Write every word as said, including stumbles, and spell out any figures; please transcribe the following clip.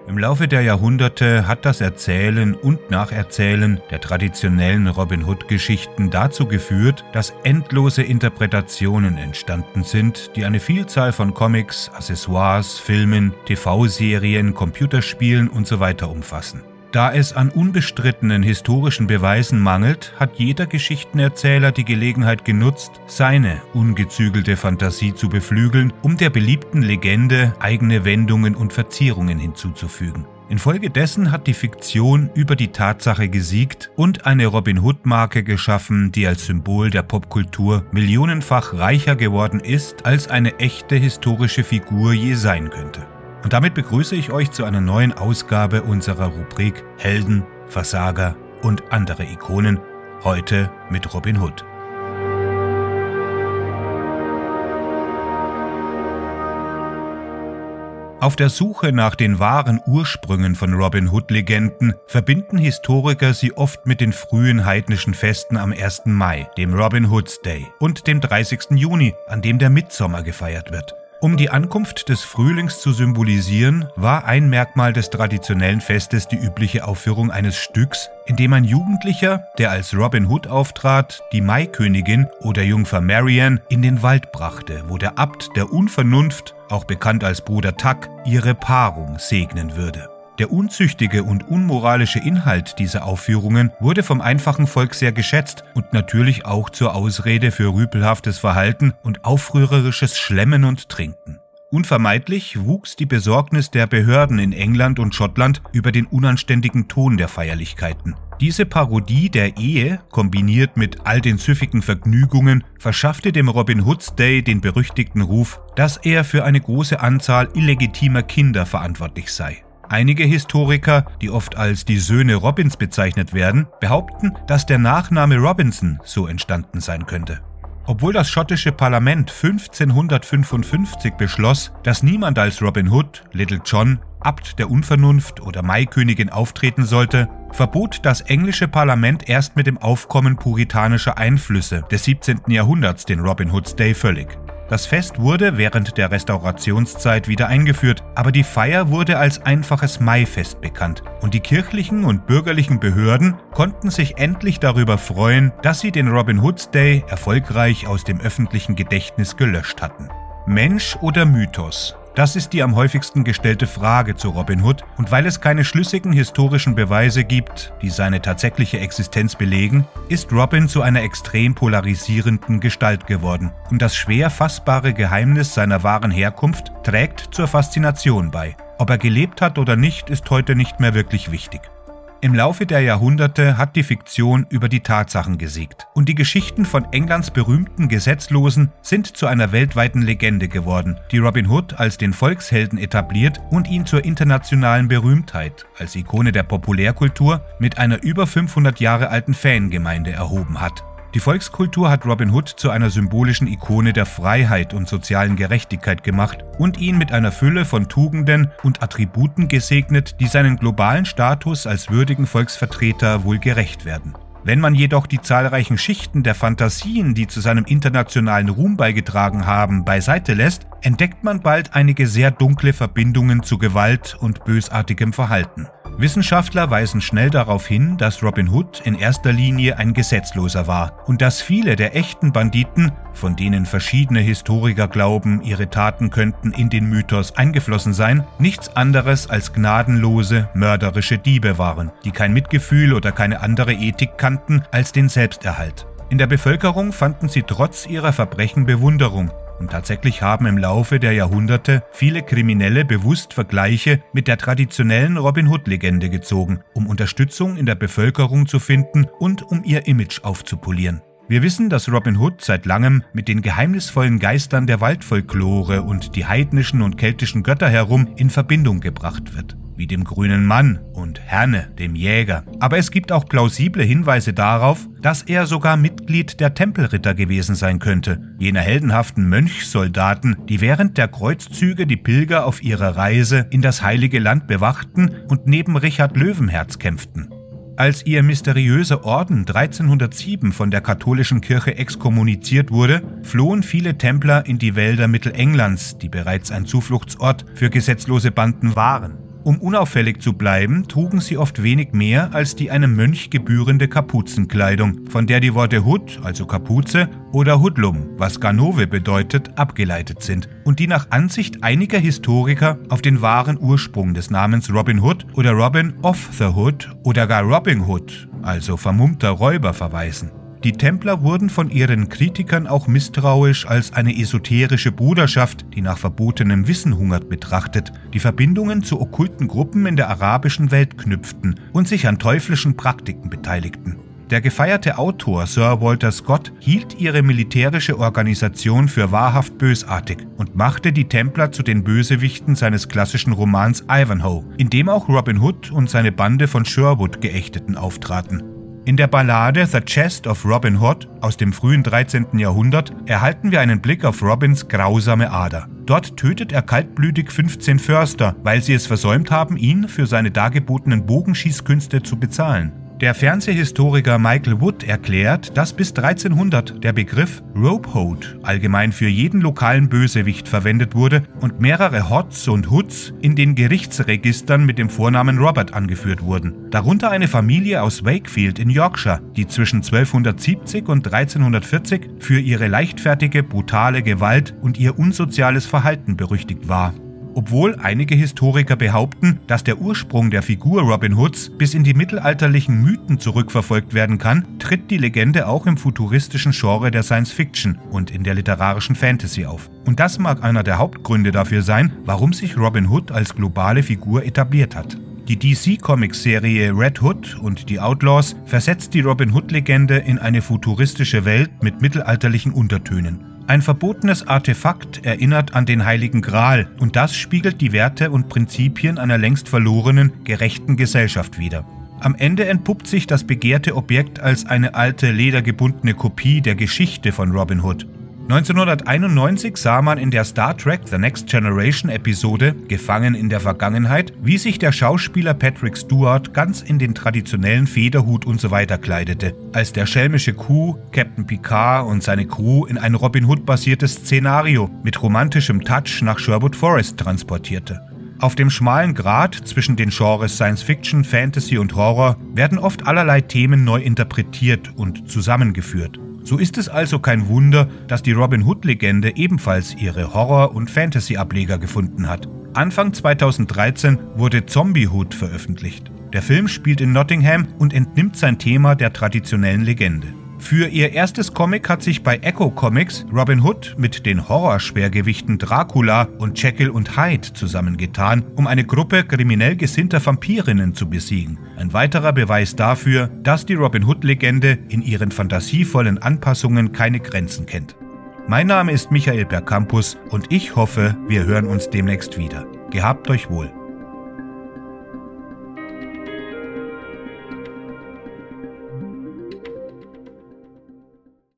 Im Laufe der Jahrhunderte hat das Erzählen und Nacherzählen der traditionellen Robin Hood-Geschichten dazu geführt, dass endlose Interpretationen entstanden sind, die eine Vielzahl von Comics, Accessoires, Filmen, T V-Serien, Computerspielen usw. umfassen. Da es an unbestrittenen historischen Beweisen mangelt, hat jeder Geschichtenerzähler die Gelegenheit genutzt, seine ungezügelte Fantasie zu beflügeln, um der beliebten Legende eigene Wendungen und Verzierungen hinzuzufügen. Infolgedessen hat die Fiktion über die Tatsache gesiegt und eine Robin Hood-Marke geschaffen, die als Symbol der Popkultur millionenfach reicher geworden ist, als eine echte historische Figur je sein könnte. Und damit begrüße ich euch zu einer neuen Ausgabe unserer Rubrik Helden, Versager und andere Ikonen, heute mit Robin Hood. Auf der Suche nach den wahren Ursprüngen von Robin Hood-Legenden verbinden Historiker sie oft mit den frühen heidnischen Festen am ersten Mai, dem Robin Hood's Day, und dem dreißigsten Juni, an dem der Mittsommer gefeiert wird. Um die Ankunft des Frühlings zu symbolisieren, war ein Merkmal des traditionellen Festes die übliche Aufführung eines Stücks, in dem ein Jugendlicher, der als Robin Hood auftrat, die Maikönigin oder Jungfer Marianne in den Wald brachte, wo der Abt der Unvernunft, auch bekannt als Bruder Tuck, ihre Paarung segnen würde. Der unzüchtige und unmoralische Inhalt dieser Aufführungen wurde vom einfachen Volk sehr geschätzt und natürlich auch zur Ausrede für rüpelhaftes Verhalten und aufrührerisches Schlemmen und Trinken. Unvermeidlich wuchs die Besorgnis der Behörden in England und Schottland über den unanständigen Ton der Feierlichkeiten. Diese Parodie der Ehe, kombiniert mit all den süffigen Vergnügungen, verschaffte dem Robin Hood's Day den berüchtigten Ruf, dass er für eine große Anzahl illegitimer Kinder verantwortlich sei. Einige Historiker, die oft als die Söhne Robins bezeichnet werden, behaupten, dass der Nachname Robinson so entstanden sein könnte. Obwohl das schottische Parlament fünfzehnhundertfünfundfünfzig beschloss, dass niemand als Robin Hood, Little John, Abt der Unvernunft oder Maikönigin auftreten sollte, verbot das englische Parlament erst mit dem Aufkommen puritanischer Einflüsse des siebzehnten Jahrhunderts den Robin Hood's Day völlig. Das Fest wurde während der Restaurationszeit wieder eingeführt, aber die Feier wurde als einfaches Maifest bekannt und die kirchlichen und bürgerlichen Behörden konnten sich endlich darüber freuen, dass sie den Robin Hood's Day erfolgreich aus dem öffentlichen Gedächtnis gelöscht hatten. Mensch oder Mythos? Das ist die am häufigsten gestellte Frage zu Robin Hood, und weil es keine schlüssigen historischen Beweise gibt, die seine tatsächliche Existenz belegen, ist Robin zu einer extrem polarisierenden Gestalt geworden, und das schwer fassbare Geheimnis seiner wahren Herkunft trägt zur Faszination bei. Ob er gelebt hat oder nicht, ist heute nicht mehr wirklich wichtig. Im Laufe der Jahrhunderte hat die Fiktion über die Tatsachen gesiegt und die Geschichten von Englands berühmten Gesetzlosen sind zu einer weltweiten Legende geworden, die Robin Hood als den Volkshelden etabliert und ihn zur internationalen Berühmtheit als Ikone der Populärkultur mit einer über fünfhundert Jahre alten Fangemeinde erhoben hat. Die Volkskultur hat Robin Hood zu einer symbolischen Ikone der Freiheit und sozialen Gerechtigkeit gemacht und ihn mit einer Fülle von Tugenden und Attributen gesegnet, die seinen globalen Status als würdigen Volksvertreter wohl gerecht werden. Wenn man jedoch die zahlreichen Schichten der Fantasien, die zu seinem internationalen Ruhm beigetragen haben, beiseite lässt, entdeckt man bald einige sehr dunkle Verbindungen zu Gewalt und bösartigem Verhalten. Wissenschaftler weisen schnell darauf hin, dass Robin Hood in erster Linie ein Gesetzloser war und dass viele der echten Banditen, von denen verschiedene Historiker glauben, ihre Taten könnten in den Mythos eingeflossen sein, nichts anderes als gnadenlose, mörderische Diebe waren, die kein Mitgefühl oder keine andere Ethik kannten als den Selbsterhalt. In der Bevölkerung fanden sie trotz ihrer Verbrechen Bewunderung. Und tatsächlich haben im Laufe der Jahrhunderte viele Kriminelle bewusst Vergleiche mit der traditionellen Robin Hood-Legende gezogen, um Unterstützung in der Bevölkerung zu finden und um ihr Image aufzupolieren. Wir wissen, dass Robin Hood seit langem mit den geheimnisvollen Geistern der Waldfolklore und die heidnischen und keltischen Götter herum in Verbindung gebracht wird, wie dem grünen Mann und Herne, dem Jäger. Aber es gibt auch plausible Hinweise darauf, dass er sogar Mitglied der Tempelritter gewesen sein könnte, jener heldenhaften Mönchsoldaten, die während der Kreuzzüge die Pilger auf ihrer Reise in das Heilige Land bewachten und neben Richard Löwenherz kämpften. Als ihr mysteriöser Orden dreizehnhundertsieben von der katholischen Kirche exkommuniziert wurde, flohen viele Templer in die Wälder Mittelenglands, die bereits ein Zufluchtsort für gesetzlose Banden waren. Um unauffällig zu bleiben, trugen sie oft wenig mehr als die einem Mönch gebührende Kapuzenkleidung, von der die Worte Hood, also Kapuze, oder Hoodlum, was Ganove bedeutet, abgeleitet sind und die nach Ansicht einiger Historiker auf den wahren Ursprung des Namens Robin Hood oder Robin of the Hood oder gar Robin Hood, also vermummter Räuber, verweisen. Die Templer wurden von ihren Kritikern auch misstrauisch als eine esoterische Bruderschaft, die nach verbotenem Wissen hungert, betrachtet, die Verbindungen zu okkulten Gruppen in der arabischen Welt knüpften und sich an teuflischen Praktiken beteiligten. Der gefeierte Autor Sir Walter Scott hielt ihre militärische Organisation für wahrhaft bösartig und machte die Templer zu den Bösewichten seines klassischen Romans Ivanhoe, in dem auch Robin Hood und seine Bande von Sherwood Geächteten auftraten. In der Ballade The Chest of Robin Hood aus dem frühen dreizehnten Jahrhundert erhalten wir einen Blick auf Robins grausame Ader. Dort tötet er kaltblütig fünfzehn Förster, weil sie es versäumt haben, ihn für seine dargebotenen Bogenschießkünste zu bezahlen. Der Fernsehhistoriker Michael Wood erklärt, dass bis dreizehnhundert der Begriff Ropehood allgemein für jeden lokalen Bösewicht verwendet wurde und mehrere Hods und Hoods in den Gerichtsregistern mit dem Vornamen Robert angeführt wurden. Darunter eine Familie aus Wakefield in Yorkshire, die zwischen zwölfhundertsiebzig und dreizehnhundertvierzig für ihre leichtfertige, brutale Gewalt und ihr unsoziales Verhalten berüchtigt war. Obwohl einige Historiker behaupten, dass der Ursprung der Figur Robin Hoods bis in die mittelalterlichen Mythen zurückverfolgt werden kann, tritt die Legende auch im futuristischen Genre der Science Fiction und in der literarischen Fantasy auf. Und das mag einer der Hauptgründe dafür sein, warum sich Robin Hood als globale Figur etabliert hat. Die D C-Comics-Serie Red Hood und die Outlaws versetzt die Robin Hood-Legende in eine futuristische Welt mit mittelalterlichen Untertönen. Ein verbotenes Artefakt erinnert an den Heiligen Gral und das spiegelt die Werte und Prinzipien einer längst verlorenen, gerechten Gesellschaft wider. Am Ende entpuppt sich das begehrte Objekt als eine alte, ledergebundene Kopie der Geschichte von Robin Hood. neunzehnhunderteinundneunzig sah man in der Star Trek The Next Generation Episode Gefangen in der Vergangenheit, wie sich der Schauspieler Patrick Stewart ganz in den traditionellen Federhut und so weiter kleidete, als der schelmische Q, Captain Picard und seine Crew in ein Robin Hood-basiertes Szenario mit romantischem Touch nach Sherwood Forest transportierte. Auf dem schmalen Grat zwischen den Genres Science Fiction, Fantasy und Horror werden oft allerlei Themen neu interpretiert und zusammengeführt. So ist es also kein Wunder, dass die Robin Hood-Legende ebenfalls ihre Horror- und Fantasy-Ableger gefunden hat. Anfang zweitausenddreizehn wurde Zombie Hood veröffentlicht. Der Film spielt in Nottingham und entnimmt sein Thema der traditionellen Legende. Für ihr erstes Comic hat sich bei Echo Comics Robin Hood mit den Horrorschwergewichten Dracula und Jekyll und Hyde zusammengetan, um eine Gruppe kriminell gesinnter Vampirinnen zu besiegen. Ein weiterer Beweis dafür, dass die Robin Hood-Legende in ihren fantasievollen Anpassungen keine Grenzen kennt. Mein Name ist Michael Percampus und ich hoffe, wir hören uns demnächst wieder. Gehabt euch wohl.